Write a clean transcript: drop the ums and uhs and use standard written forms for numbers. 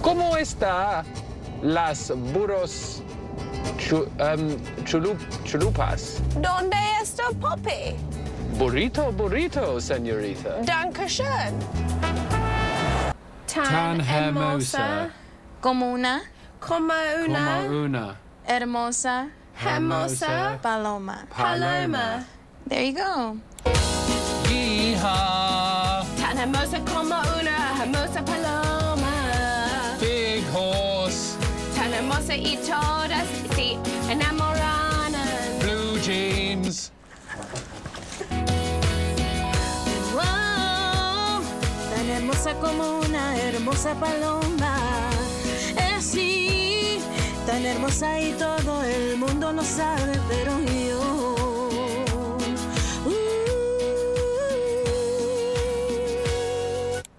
¿Cómo está las burros chulupas? ¿Dónde está Poppy? Burrito, señorita. Dankeschön. Tan hermosa. Como una Como una hermosa hermosa paloma. paloma. There you go. Yeehaw. Tan hermosa como una hermosa paloma. Big horse. Tan hermosa y todas se enamoran. Blue jeans. Wow, tan hermosa como una hermosa paloma. Sí, tan hermosa y todo el mundo lo sabe, pero yo